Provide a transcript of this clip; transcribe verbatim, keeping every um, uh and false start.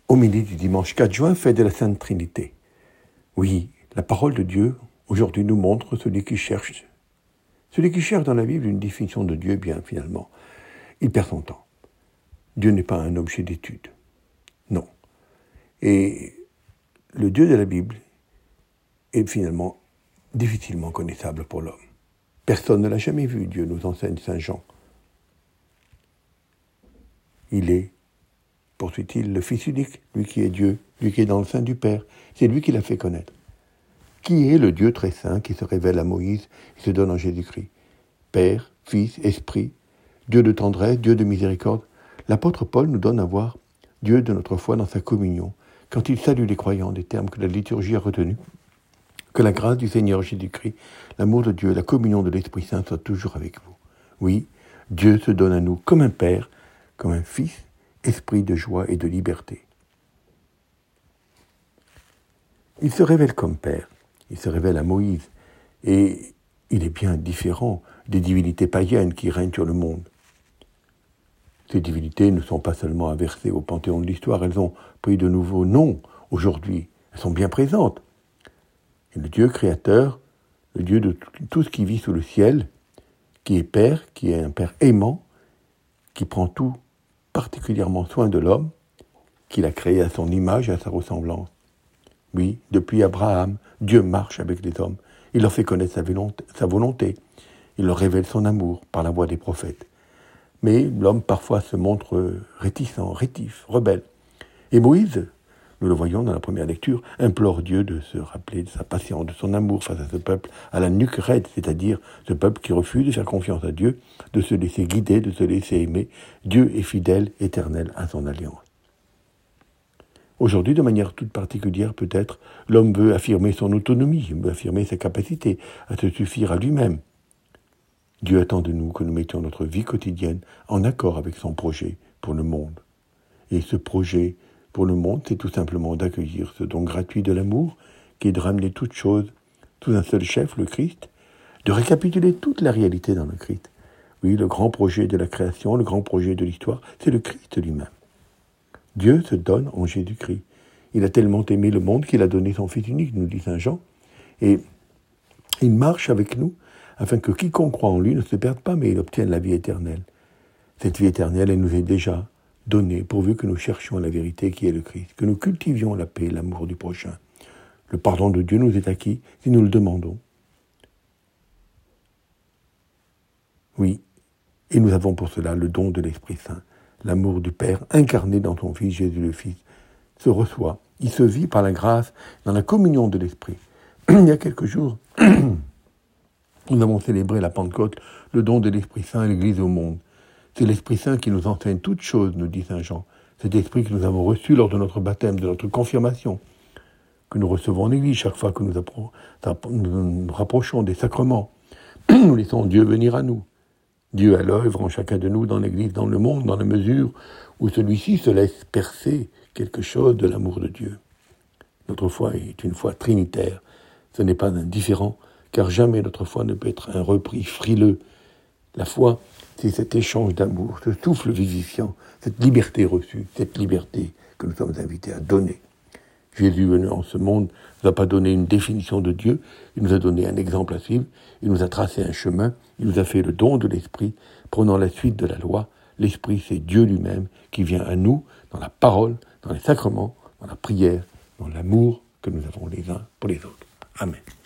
homélie du dimanche quatre juin, fête de la Sainte Trinité. Oui, la parole de Dieu, aujourd'hui, nous montre celui qui cherche. Celui qui cherche dans la Bible une définition de Dieu, bien finalement, il perd son temps. Dieu n'est pas un objet d'étude. Non. Et le Dieu de la Bible est finalement difficilement connaissable pour l'homme. Personne ne l'a jamais vu, Dieu, nous enseigne Saint Jean. Il est, poursuit-il, le Fils unique, lui qui est Dieu, lui qui est dans le sein du Père. C'est lui qui l'a fait connaître. Qui est le Dieu très saint qui se révèle à Moïse et se donne en Jésus-Christ? Père, Fils, Esprit, Dieu de tendresse, Dieu de miséricorde. L'apôtre Paul nous donne à voir Dieu de notre foi dans sa communion, quand il salue les croyants des termes que la liturgie a retenus. Que la grâce du Seigneur Jésus-Christ, l'amour de Dieu, la communion de l'Esprit Saint soient toujours avec vous. Oui, Dieu se donne à nous comme un Père, comme un Fils, esprit de joie et de liberté. Il se révèle comme Père, il se révèle à Moïse, et il est bien différent des divinités païennes qui règnent sur le monde. Ces divinités ne sont pas seulement inversées au panthéon de l'histoire, elles ont pris de nouveaux noms aujourd'hui, elles sont bien présentes. Et le Dieu créateur, le Dieu de tout ce qui vit sous le ciel, qui est Père, qui est un Père aimant, qui prend tout particulièrement soin de l'homme, qu'il a créé à son image et à sa ressemblance. Oui, depuis Abraham, Dieu marche avec les hommes. Il leur fait connaître sa volonté, sa volonté. Il leur révèle son amour par la voix des prophètes. Mais l'homme parfois se montre réticent, rétif, rebelle. Et Moïse, nous le voyons dans la première lecture, implore Dieu de se rappeler de sa patience, de son amour face à ce peuple, à la nuque raide, c'est-à-dire ce peuple qui refuse de faire confiance à Dieu, de se laisser guider, de se laisser aimer. Dieu est fidèle, éternel à son alliance. Aujourd'hui, de manière toute particulière peut-être, l'homme veut affirmer son autonomie, veut affirmer sa capacité à se suffire à lui-même. Dieu attend de nous que nous mettions notre vie quotidienne en accord avec son projet pour le monde. Et ce projet pour le monde, c'est tout simplement d'accueillir ce don gratuit de l'amour, qui est de ramener toutes choses sous un seul chef, le Christ, de récapituler toute la réalité dans le Christ. Oui, le grand projet de la création, le grand projet de l'histoire, c'est le Christ lui-même. Dieu se donne en Jésus-Christ. Il a tellement aimé le monde qu'il a donné son Fils unique, nous dit Saint Jean, et il marche avec nous afin que quiconque croit en lui ne se perde pas, mais il obtienne la vie éternelle. Cette vie éternelle, elle nous est déjà donnée, pourvu que nous cherchions la vérité qui est le Christ, que nous cultivions la paix et l'amour du prochain. Le pardon de Dieu nous est acquis si nous le demandons. Oui, et nous avons pour cela le don de l'Esprit Saint. L'amour du Père, incarné dans ton Fils, Jésus le Fils, se reçoit. Il se vit par la grâce, dans la communion de l'Esprit. Il y a quelques jours, nous avons célébré la Pentecôte, le don de l'Esprit Saint à l'Église au monde. C'est l'Esprit Saint qui nous enseigne toutes choses, nous dit Saint Jean. Cet Esprit que nous avons reçu lors de notre baptême, de notre confirmation, que nous recevons en Église chaque fois que nous, appro- nous nous rapprochons des sacrements. Nous laissons Dieu venir à nous. Dieu à l'œuvre en chacun de nous, dans l'Église, dans le monde, dans la mesure où celui-ci se laisse percer quelque chose de l'amour de Dieu. Notre foi est une foi trinitaire. Ce n'est pas indifférent, car jamais notre foi ne peut être un repris frileux. La foi, c'est cet échange d'amour, ce souffle vivifiant, cette liberté reçue, cette liberté que nous sommes invités à donner. Jésus venu en ce monde ne nous a pas donné une définition de Dieu, il nous a donné un exemple à suivre, il nous a tracé un chemin, il nous a fait le don de l'Esprit, prenant la suite de la loi. L'Esprit, c'est Dieu lui-même qui vient à nous dans la parole, dans les sacrements, dans la prière, dans l'amour que nous avons les uns pour les autres. Amen.